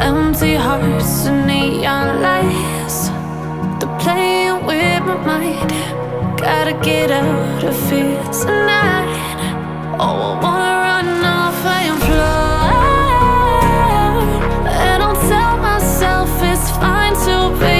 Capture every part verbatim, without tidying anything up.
Empty hearts and neon lights, they're playing with my mind. Gotta get out of here tonight. Oh, I wanna run off and fly, and I'll tell myself it's fine to be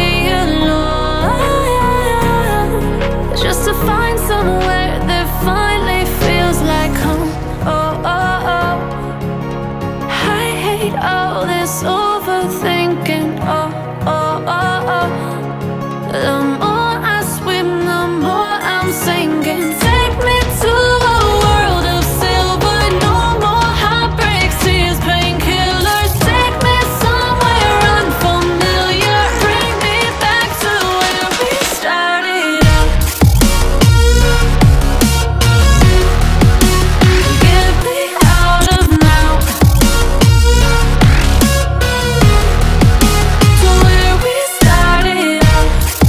alone, just to find somewhere that finally feels like home. Oh, oh, oh. I hate all this overthinking. Oh, oh, oh, oh. The more I swim, the more I'm sinking. Take me to a world of silver. No more heartbreaks, tears, painkillers. Take me somewhere unfamiliar. Bring me back to where we started out. Get me out of now, to where we started out.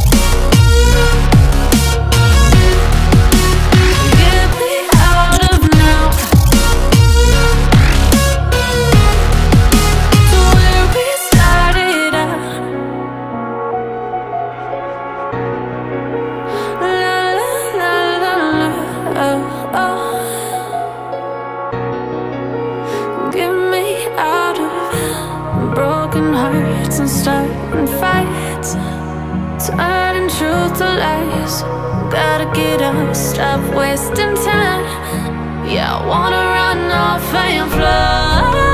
Get me out of now, to where we started out. La la la la la, oh, oh. Get me out of broken hearts and starting fights, turning truth to lies. Gotta get up, stop wasting time. Yeah, I wanna run off and fly.